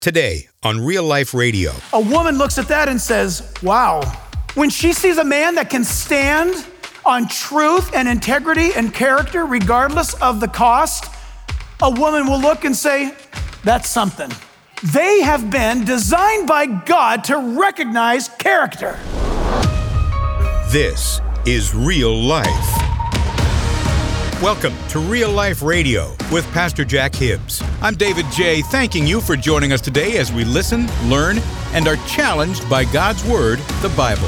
Today on Real Life Radio. A woman looks at that and says, wow. When she sees a man that can stand on truth and integrity and character regardless of the cost, a woman will look and say, that's something. They have been designed by God to recognize character. This is Real Life. Welcome to Real Life Radio with Pastor Jack Hibbs. I'm David J., thanking you for joining us today as we listen, learn, and are challenged by God's Word, the Bible.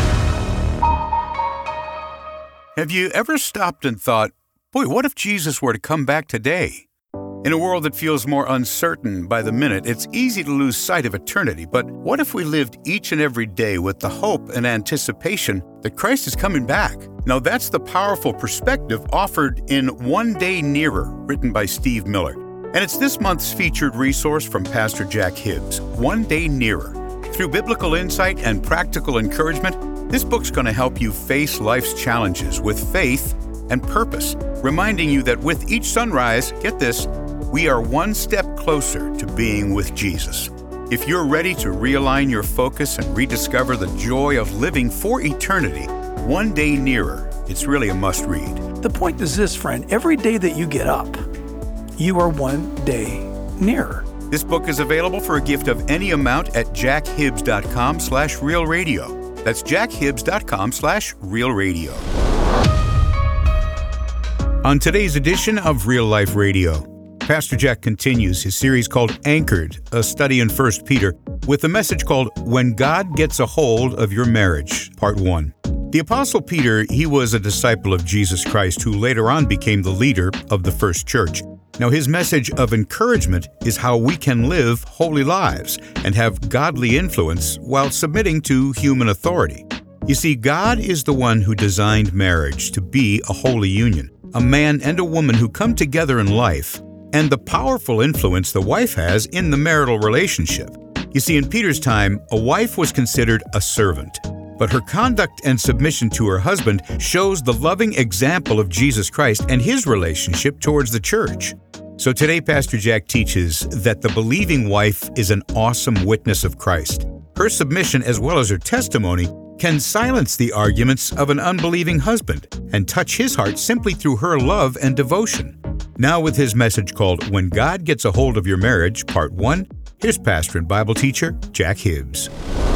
Have you ever stopped and thought, boy, what if Jesus were to come back today? In a world that feels more uncertain by the minute, it's easy to lose sight of eternity. But what if we lived each and every day with the hope and anticipation that Christ is coming back? Now, that's the powerful perspective offered in One Day Nearer, written by Steve Miller. And it's this month's featured resource from Pastor Jack Hibbs, One Day Nearer. Through biblical insight and practical encouragement, this book's going to help you face life's challenges with faith and purpose, reminding you that with each sunrise, get this, we are one step closer to being with Jesus. If you're ready to realign your focus and rediscover the joy of living for eternity, One Day Nearer, it's really a must-read. The point is this, friend, every day that you get up, you are one day nearer. This book is available for a gift of any amount at jackhibbs.com/realradio. That's jackhibbs.com/realradio. On today's edition of Real Life Radio, Pastor Jack continues his series called Anchored, a study in 1 Peter, with a message called When God Gets a Hold of Your Marriage, Part 1. The Apostle Peter, he was a disciple of Jesus Christ who later on became the leader of the first church. Now, his message of encouragement is how we can live holy lives and have godly influence while submitting to human authority. You see, God is the one who designed marriage to be a holy union, a man and a woman who come together in life, and the powerful influence the wife has in the marital relationship. You see, in Peter's time, a wife was considered a servant, but her conduct and submission to her husband shows the loving example of Jesus Christ and his relationship towards the church. So today, Pastor Jack teaches that the believing wife is an awesome witness of Christ. Her submission, as well as her testimony, can silence the arguments of an unbelieving husband and touch his heart simply through her love and devotion. Now with his message called When God Gets a Hold of Your Marriage, Part 1, here's pastor and Bible teacher Jack Hibbs.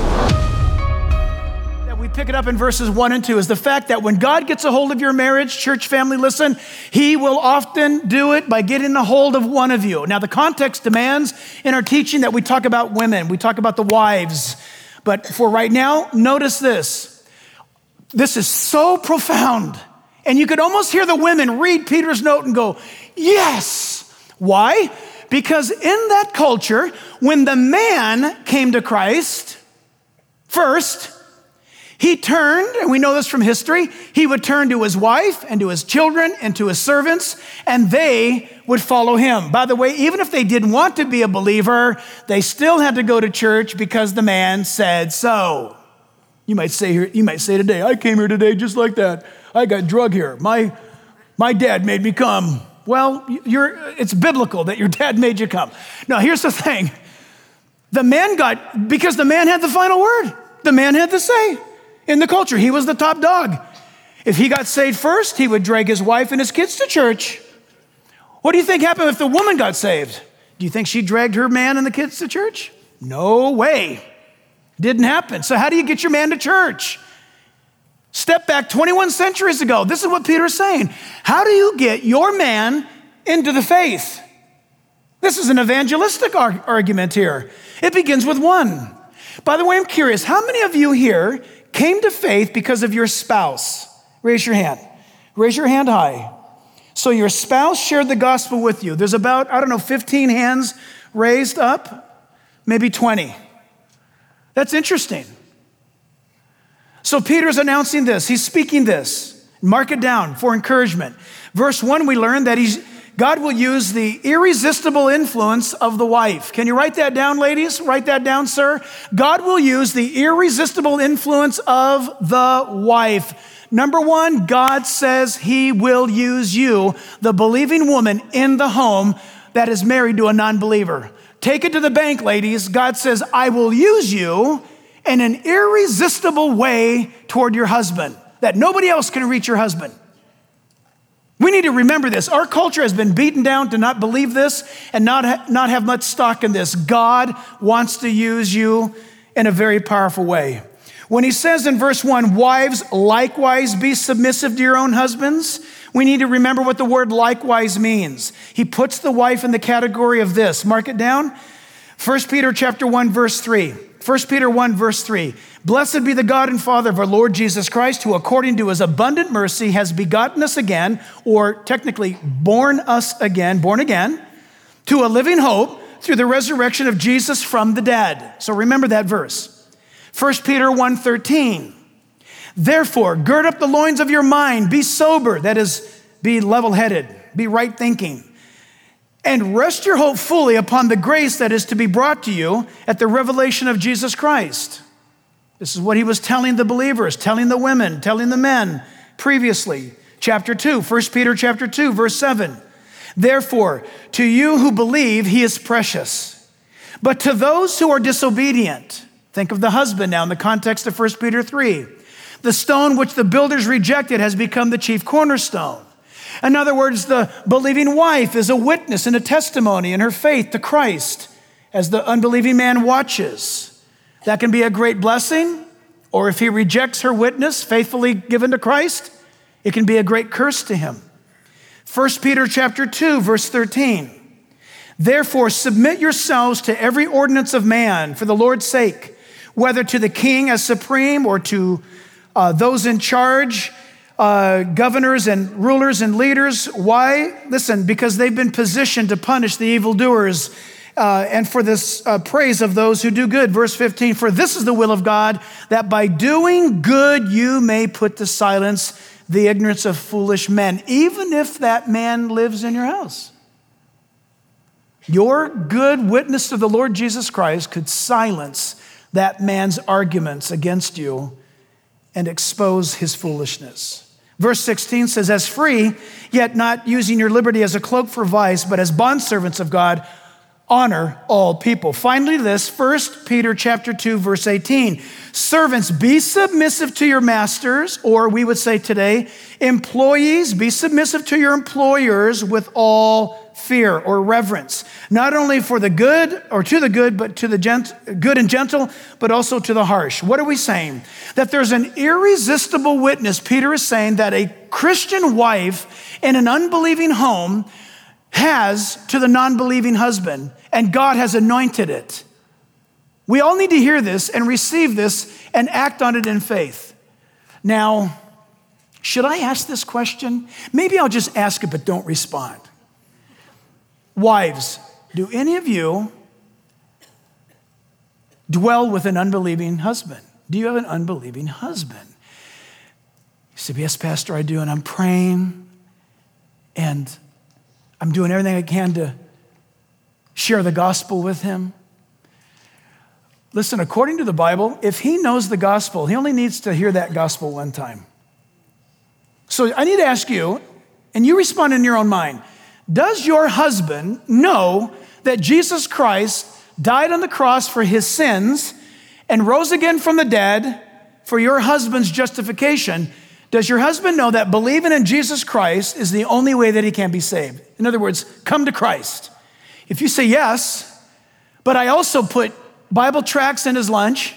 We pick it up in verses 1 and 2 is the fact that when God gets a hold of your marriage, church family, listen, he will often do it by getting a hold of one of you. Now the context demands in our teaching that we talk about women, we talk about the wives. But for right now, notice this. This is so profound. And you could almost hear the women read Peter's note and go, yes. Why? Because in that culture, when the man came to Christ, first, he turned, and we know this from history, he would turn to his wife and to his children and to his servants, and they would follow him. By the way, even if they didn't want to be a believer, they still had to go to church because the man said so. You might say today, I came here today just like that. I got drug here. My dad made me come. Well, it's biblical that your dad made you come. Now, here's the thing. Because the man had the final word. The man had the say. In the culture, he was the top dog. If he got saved first, he would drag his wife and his kids to church. What do you think happened if the woman got saved? Do you think she dragged her man and the kids to church? No way. Didn't happen. So how do you get your man to church? Step back 21 centuries ago. This is what Peter's saying. How do you get your man into the faith? This is an evangelistic argument here. It begins with one. By the way, I'm curious, how many of you here came to faith because of your spouse? Raise your hand. Raise your hand high. So your spouse shared the gospel with you. There's about, 15 hands raised up, maybe 20. That's interesting. So Peter's announcing this. He's speaking this. Mark it down for encouragement. Verse 1, we learn that God will use the irresistible influence of the wife. Can you write that down, ladies? Write that down, sir. God will use the irresistible influence of the wife. Number one, God says he will use you, the believing woman in the home that is married to a non-believer. Take it to the bank, ladies. God says, I will use you in an irresistible way toward your husband, that nobody else can reach your husband. We need to remember this. Our culture has been beaten down to not believe this and not have much stock in this. God wants to use you in a very powerful way. When he says in verse 1, wives, likewise be submissive to your own husbands, we need to remember what the word likewise means. He puts the wife in the category of this. Mark it down. 1 Peter chapter 1, verse 3. 1 Peter 1, verse 3. Blessed be the God and Father of our Lord Jesus Christ, who according to his abundant mercy has begotten us again, or technically born again, to a living hope through the resurrection of Jesus from the dead. So remember that verse. 1 Peter 1:13. Therefore, gird up the loins of your mind, be sober, that is, be level-headed, be right thinking, and rest your hope fully upon the grace that is to be brought to you at the revelation of Jesus Christ. This is what he was telling the believers, telling the women, telling the men previously. Chapter 2, 1 Peter chapter 2, verse 7. Therefore, to you who believe, he is precious. But to those who are disobedient, think of the husband now in the context of 1 Peter 3. The stone which the builders rejected has become the chief cornerstone. In other words, the believing wife is a witness and a testimony in her faith to Christ as the unbelieving man watches. That can be a great blessing, or if he rejects her witness faithfully given to Christ, it can be a great curse to him. 1 Peter chapter 2, verse 13. Therefore, submit yourselves to every ordinance of man for the Lord's sake, whether to the king as supreme or to those in charge, governors and rulers and leaders. Why? Listen, because they've been positioned to punish the evildoers and for this praise of those who do good. Verse 15, for this is the will of God, that by doing good you may put to silence the ignorance of foolish men, even if that man lives in your house. Your good witness to the Lord Jesus Christ could silence that man's arguments against you and expose his foolishness. Verse 16 says, as free, yet not using your liberty as a cloak for vice, but as bondservants of God, honor all people. Finally, this, 1 Peter chapter 2, verse 18. Servants, be submissive to your masters, or we would say today, employees, be submissive to your employers with all fear or reverence, not only for the good or to the good, but to the good and gentle, but also to the harsh. What are we saying? That there's an irresistible witness. Peter is saying that a Christian wife in an unbelieving home has to the non-believing husband, and God has anointed it. We all need to hear this and receive this and act on it in faith. Now, should I ask this question? Maybe I'll just ask it, but don't respond. Wives, do any of you dwell with an unbelieving husband? Do you have an unbelieving husband? You say, yes, Pastor, I do, and I'm praying, and I'm doing everything I can to share the gospel with him. Listen, according to the Bible, if he knows the gospel, he only needs to hear that gospel one time. So I need to ask you, and you respond in your own mind, does your husband know that Jesus Christ died on the cross for his sins and rose again from the dead for your husband's justification? Does your husband know that believing in Jesus Christ is the only way that he can be saved? In other words, come to Christ. If you say yes, but I also put Bible tracts in his lunch,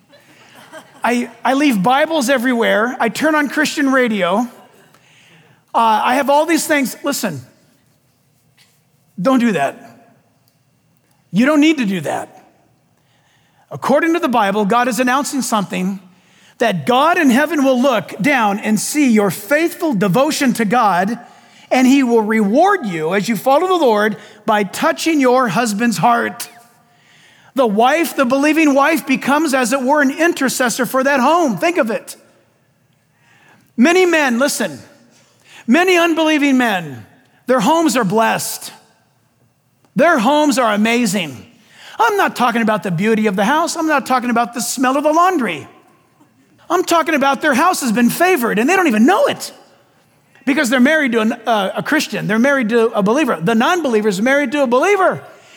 I leave Bibles everywhere, I turn on Christian radio, I have all these things. Listen, don't do that. You don't need to do that. According to the Bible, God is announcing something that God in heaven will look down and see your faithful devotion to God, and he will reward you as you follow the Lord by touching your husband's heart. The wife, the believing wife, becomes, as it were, an intercessor for that home. Think of it. Many men, listen, many unbelieving men, their homes are blessed. Their homes are amazing. I'm not talking about the beauty of the house. I'm not talking about the smell of the laundry. I'm talking about their house has been favored and they don't even know it because they're married to a Christian. They're married to a believer. The non-believer is married to a believer.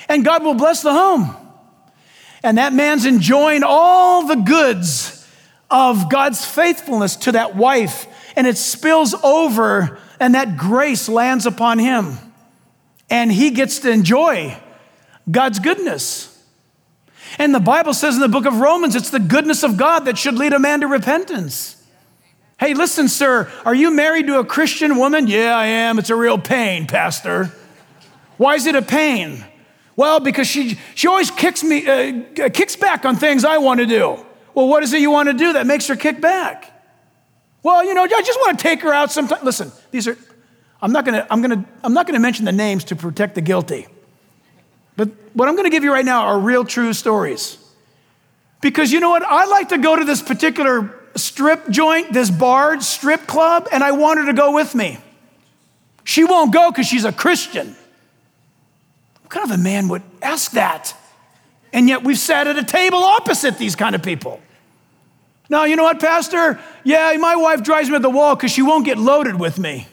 And God will bless the home. And that man's enjoying all the goods of God's faithfulness to that wife. And it spills over, and that grace lands upon him. And he gets to enjoy God's goodness. And the Bible says in the book of Romans, it's the goodness of God that should lead a man to repentance. Hey, listen, sir, are you married to a Christian woman? Yeah, I am. It's a real pain, pastor. Why is it a pain? Well, because she always kicks back on things I want to do. Well, what is it you want to do that makes her kick back? Well, I just want to take her out sometime. Listen, I'm not going to mention the names to protect the guilty. But what I'm going to give you right now are real true stories. Because you know what? I like to go to this particular strip joint, this bar, strip club, and I want her to go with me. She won't go because she's a Christian. What kind of a man would ask that? And yet we've sat at a table opposite these kind of people. Now, you know what, Pastor? Yeah, my wife drives me to the wall because she won't get loaded with me.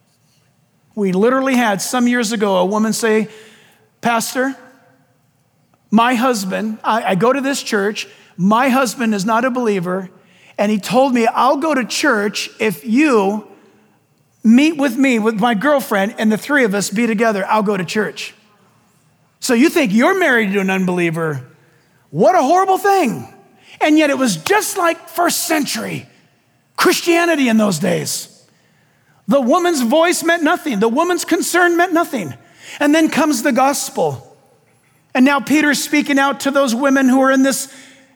We literally had some years ago a woman say, Pastor, my husband, I go to this church, my husband is not a believer, and he told me, I'll go to church if you meet with me, with my girlfriend, and the three of us be together, I'll go to church. So you think you're married to an unbeliever? What a horrible thing. And yet it was just like first century Christianity in those days. The woman's voice meant nothing. The woman's concern meant nothing. And then comes the gospel. And now Peter's speaking out to those women who are in this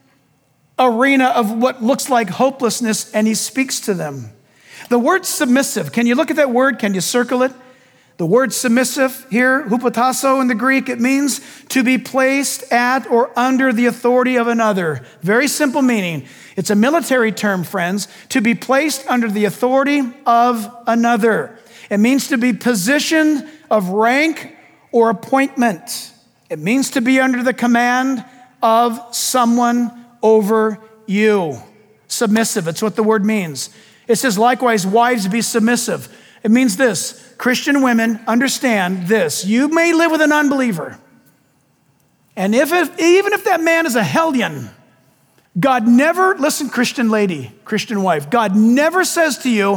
arena of what looks like hopelessness, and he speaks to them. The word submissive, can you look at that word? Can you circle it? The word submissive here, hupotasso in the Greek, it means to be placed at or under the authority of another. Very simple meaning. It's a military term, friends, to be placed under the authority of another. It means to be positioned of rank or appointment. It means to be under the command of someone over you. Submissive, it's what the word means. It says, likewise, wives, be submissive. It means this. Christian women, understand this. You may live with an unbeliever. And even if that man is a hellion, God never, listen, Christian lady, Christian wife, God never says to you,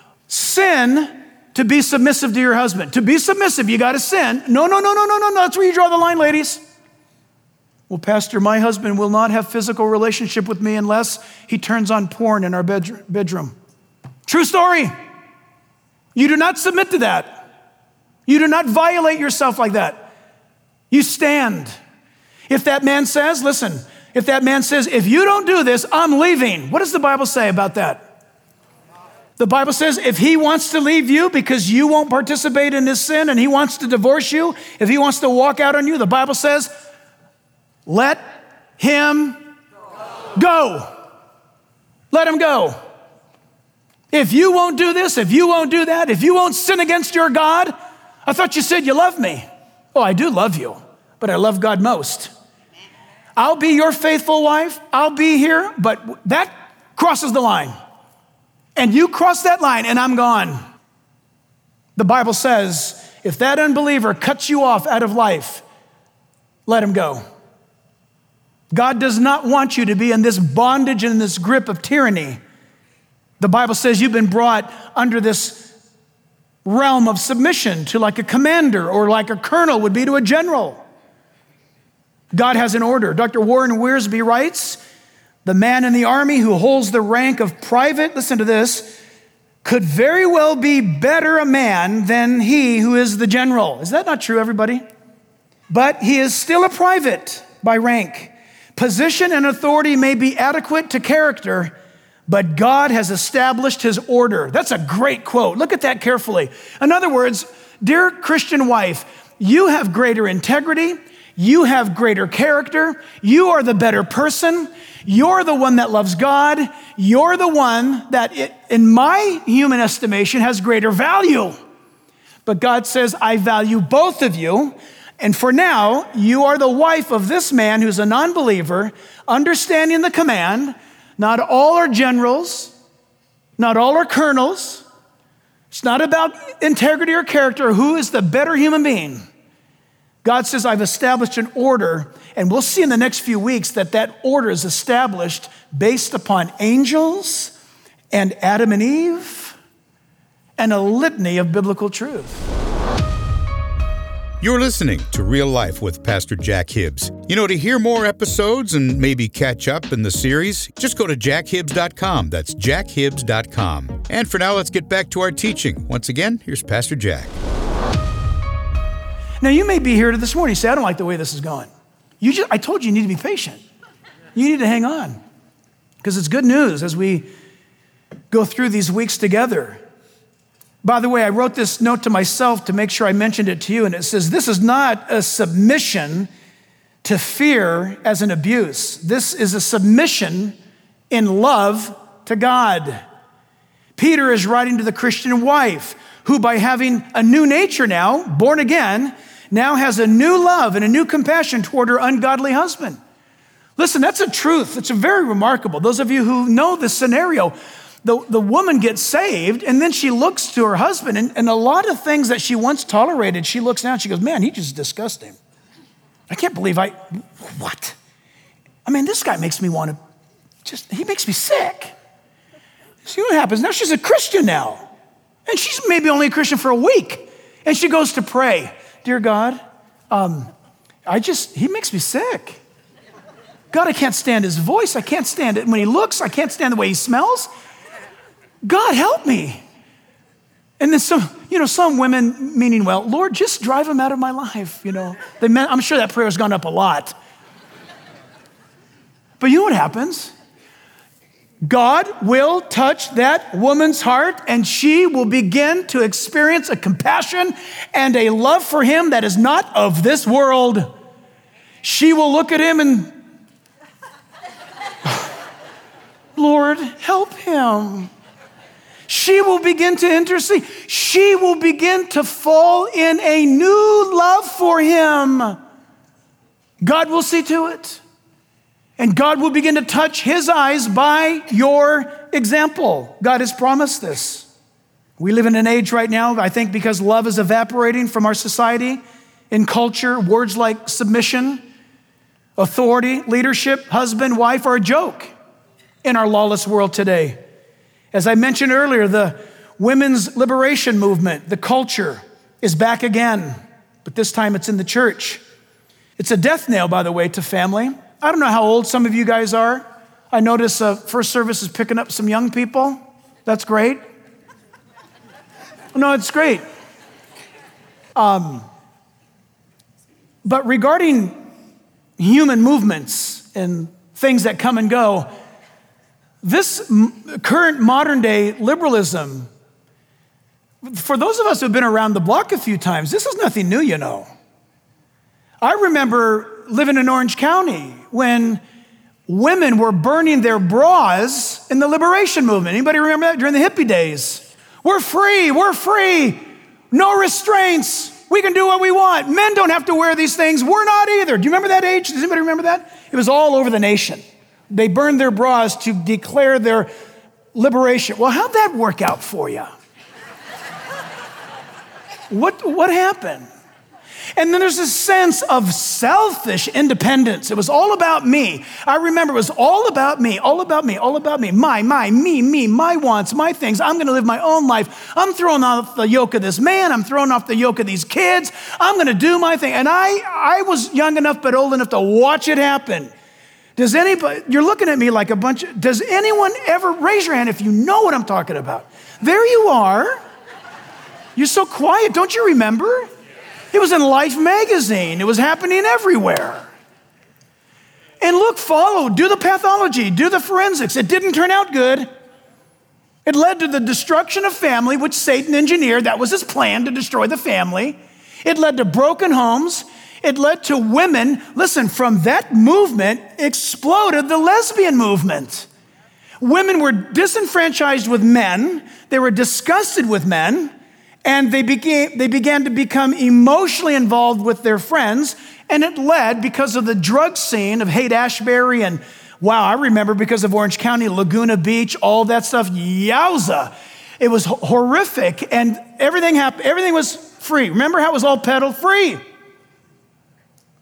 sin to be submissive to your husband. To be submissive, you got to sin. No. That's where you draw the line, ladies. Well, Pastor, my husband will not have physical relationship with me unless he turns on porn in our bedroom. True story. You do not submit to that. You do not violate yourself like that. You stand. If that man says, listen, if you don't do this, I'm leaving. What does the Bible say about that? The Bible says if he wants to leave you because you won't participate in his sin and he wants to divorce you, if he wants to walk out on you, the Bible says, let him go. Let him go. If you won't do this, if you won't do that, if you won't sin against your God, I thought you said you love me. Oh, I do love you, but I love God most. I'll be your faithful wife. I'll be here, but that crosses the line. And you cross that line and I'm gone. The Bible says, if that unbeliever cuts you off out of life, let him go. God does not want you to be in this bondage and this grip of tyranny. The Bible says you've been brought under this realm of submission to like a commander or like a colonel would be to a general. God has an order. Dr. Warren Wiersbe writes, the man in the army who holds the rank of private, listen to this, could very well be better a man than he who is the general. Is that not true, everybody? But he is still a private by rank. Position and authority may be adequate to character, but God has established his order. That's a great quote. Look at that carefully. In other words, dear Christian wife, you have greater integrity. You have greater character. You are the better person. You're the one that loves God. You're the one that, in my human estimation, has greater value. But God says, I value both of you. And for now, you are the wife of this man who's a non-believer, understanding the command. Not all are generals. Not all are colonels. It's not about integrity or character. Who is the better human being? God says, I've established an order, and we'll see in the next few weeks that that order is established based upon angels and Adam and Eve and a litany of biblical truth. You're listening to Real Life with Pastor Jack Hibbs. You know, to hear more episodes and maybe catch up in the series, just go to jackhibbs.com. That's jackhibbs.com. And for now, let's get back to our teaching. Once again, here's Pastor Jack. Now, you may be here this morning and say, I don't like the way this is going. I told you need to be patient. You need to hang on because it's good news as we go through these weeks together. By the way, I wrote this note to myself to make sure I mentioned it to you, and it says, this is not a submission to fear as an abuse. This is a submission in love to God. Peter is writing to the Christian wife who, by having a new nature now, born again, now has a new love and a new compassion toward her ungodly husband. Listen, that's a truth. It's very remarkable. Those of you who know this scenario, the woman gets saved, and then she looks to her husband, and a lot of things that she once tolerated, she looks down and she goes, man, he just disgusting. I can't believe what? I mean, this guy makes me want to he makes me sick. See what happens? Now she's a Christian now, and she's maybe only a Christian for a week, and she goes to pray, dear God, he makes me sick. God, I can't stand his voice. I can't stand it when he looks. I can't stand the way he smells. God, help me. And then some women meaning well, Lord, just drive him out of my life. I'm sure that prayer has gone up a lot. But you know what happens? God will touch that woman's heart, and she will begin to experience a compassion and a love for him that is not of this world. She will look at him and, Lord, help him. She will begin to intercede. She will begin to fall in a new love for him. God will see to it. And God will begin to touch his eyes by your example. God has promised this. We live in an age right now, I think, because love is evaporating from our society. In culture, words like submission, authority, leadership, husband, wife are a joke in our lawless world today. As I mentioned earlier, the women's liberation movement, the culture, is back again, but this time it's in the church. It's a death knell, by the way, to family. I don't know how old some of you guys are. I notice First Service is picking up some young people. That's great. No, it's great. But regarding human movements and things that come and go, this current modern day liberalism, for those of us who have been around the block a few times, this is nothing new, you know. I remember living in Orange County when women were burning their bras in the liberation movement. Anybody remember that during the hippie days? We're free, no restraints. We can do what we want. Men don't have to wear these things. We're not either. Do you remember that age? Does anybody remember that? It was all over the nation. They burned their bras to declare their liberation. Well, how'd that work out for you? What happened? And then there's this sense of selfish independence. It was all about me. I remember it was all about me, all about me, all about me. Me, my wants, my things. I'm going to live my own life. I'm throwing off the yoke of this man. I'm throwing off the yoke of these kids. I'm going to do my thing. And I was young enough but old enough to watch it happen. Does anybody, you're looking at me like does anyone ever, raise your hand if you know what I'm talking about. There you are. You're so quiet. Don't you remember? It was in Life magazine. It was happening everywhere. And look, do the pathology, do the forensics. It didn't turn out good. It led to the destruction of family, which Satan engineered. That was his plan, to destroy the family. It led to broken homes. It led to women. Listen, from that movement exploded the lesbian movement. Women were disenfranchised with men. They were disgusted with men. And they began to become emotionally involved with their friends. And it led, because of the drug scene of Haight-Ashbury and, wow, I remember because of Orange County, Laguna Beach, all that stuff, yowza. It was horrific, and everything happened. Everything was free. Remember how it was all peddled? Free.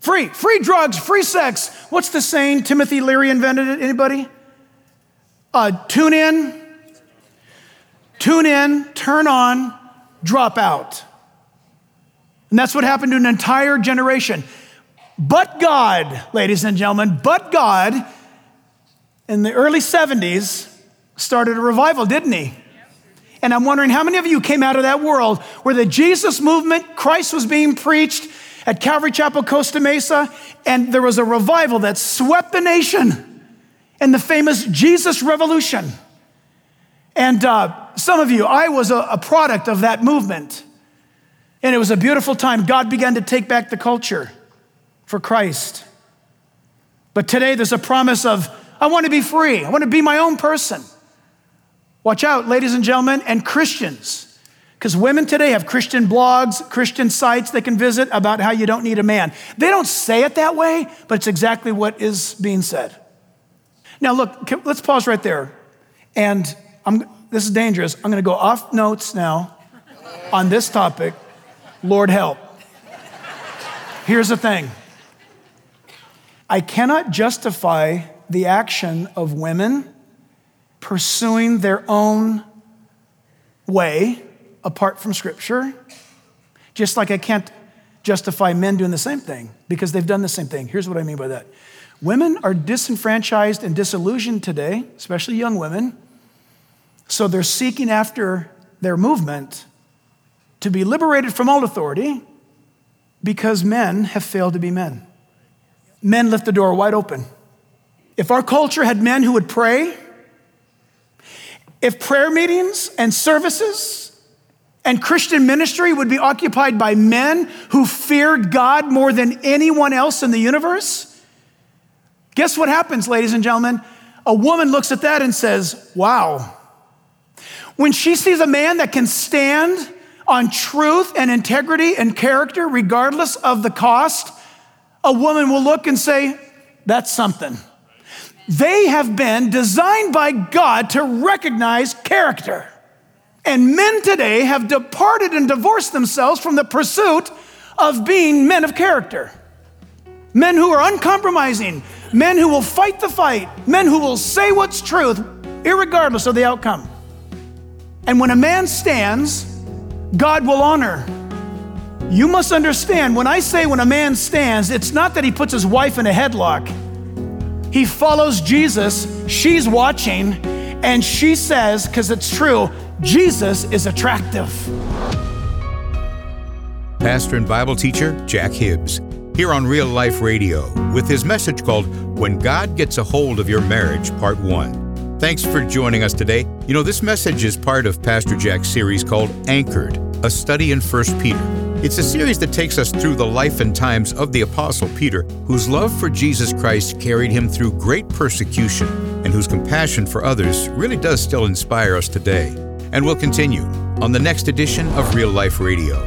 Free drugs, free sex. What's the saying? Timothy Leary invented it. Anybody? Tune in, turn on, drop out. And that's what happened to an entire generation. But God, ladies and gentlemen, but God, in the early 70s, started a revival, didn't he? And I'm wondering how many of you came out of that world where the Jesus movement, Christ was being preached at Calvary Chapel, Costa Mesa, and there was a revival that swept the nation in the famous Jesus Revolution. And some of you, I was a product of that movement. And it was a beautiful time. God began to take back the culture for Christ. But today there's a promise of, I want to be free. I want to be my own person. Watch out, ladies and gentlemen, and Christians. Because women today have Christian blogs, Christian sites they can visit about how you don't need a man. They don't say it that way, but it's exactly what is being said. Now look, let's pause right there. And this is dangerous. I'm going to go off notes now on this topic. Lord help. Here's the thing. I cannot justify the action of women pursuing their own way apart from Scripture, just like I can't justify men doing the same thing because they've done the same thing. Here's what I mean by that. Women are disenfranchised and disillusioned today, especially young women, so they're seeking after their movement to be liberated from all authority because men have failed to be men. Men left the door wide open. If our culture had men who would pray, if prayer meetings and services and Christian ministry would be occupied by men who feared God more than anyone else in the universe, guess what happens, ladies and gentlemen? A woman looks at that and says, wow. When she sees a man that can stand on truth and integrity and character, regardless of the cost, a woman will look and say, that's something. They have been designed by God to recognize character. And men today have departed and divorced themselves from the pursuit of being men of character. Men who are uncompromising, men who will fight the fight, men who will say what's truth, irregardless of the outcome. And when a man stands, God will honor. You must understand, when I say when a man stands, it's not that he puts his wife in a headlock. He follows Jesus, she's watching, and she says, because it's true, Jesus is attractive. Pastor and Bible teacher Jack Hibbs, here on Real Life Radio, with his message called When God Gets a Hold of Your Marriage, Part 1. Thanks for joining us today. You know, this message is part of Pastor Jack's series called Anchored, a study in 1 Peter. It's a series that takes us through the life and times of the Apostle Peter, whose love for Jesus Christ carried him through great persecution and whose compassion for others really does still inspire us today. And we'll continue on the next edition of Real Life Radio.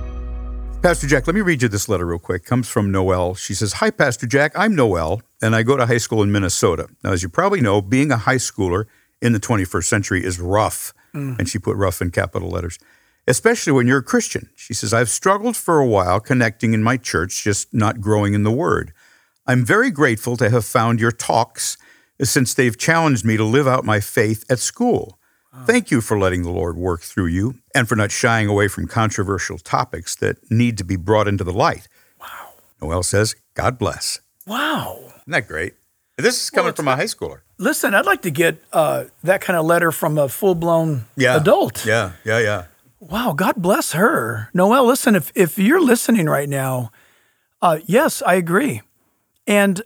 Pastor Jack, let me read you this letter real quick. It comes from Noelle. She says, "Hi, Pastor Jack. I'm Noelle, and I go to high school in Minnesota. Now, as you probably know, being a high schooler in the 21st century is rough." And she put rough in capital letters. "Especially when you're a Christian." She says, "I've struggled for a while connecting in my church, just not growing in the Word. I'm very grateful to have found your talks since they've challenged me to live out my faith at school. Thank you for letting the Lord work through you and for not shying away from controversial topics that need to be brought into the light." Wow. Noelle says, "God bless." Wow. Isn't that great? This is coming from a high schooler. Listen, I'd like to get that kind of letter from a full-blown adult. Yeah. Wow, God bless her. Noelle, listen, if you're listening right now, yes, I agree. And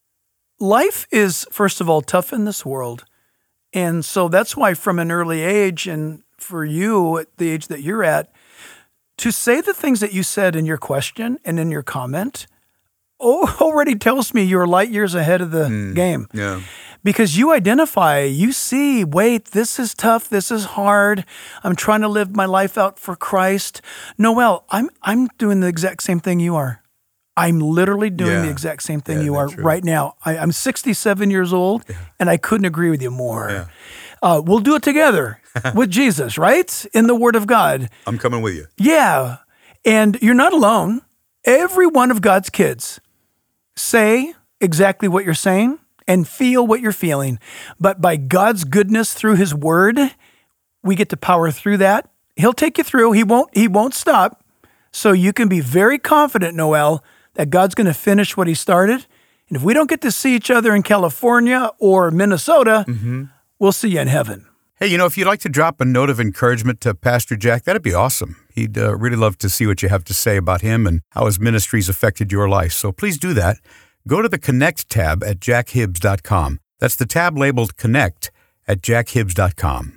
life is, first of all, tough in this world. And so that's why from an early age, and for you at the age that you're at, to say the things that you said in your question and in your comment already tells me you're light years ahead of the game. Yeah. Because you identify, you see, wait, this is tough, this is hard. I'm trying to live my life out for Christ. Noelle, I'm doing the exact same thing you are. I'm literally doing the exact same thing you are right now. I'm 67 years old, and I couldn't agree with you more. Yeah. We'll do it together with Jesus, right? In the Word of God. I'm coming with you. Yeah. And you're not alone. Every one of God's kids say exactly what you're saying and feel what you're feeling. But by God's goodness through His Word, we get to power through that. He'll take you through. He won't stop. So you can be very confident, Noel, that God's going to finish what He started. And if we don't get to see each other in California or Minnesota, we'll see you in heaven. Hey, if you'd like to drop a note of encouragement to Pastor Jack, that'd be awesome. He'd really love to see what you have to say about him and how his ministry's affected your life. So please do that. Go to the Connect tab at jackhibbs.com. That's the tab labeled Connect at jackhibbs.com.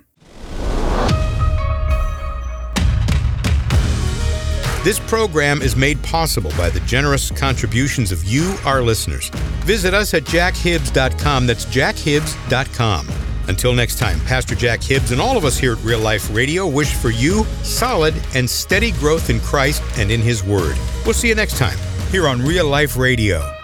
This program is made possible by the generous contributions of you, our listeners. Visit us at jackhibbs.com. That's jackhibbs.com. Until next time, Pastor Jack Hibbs and all of us here at Real Life Radio wish for you solid and steady growth in Christ and in His Word. We'll see you next time here on Real Life Radio.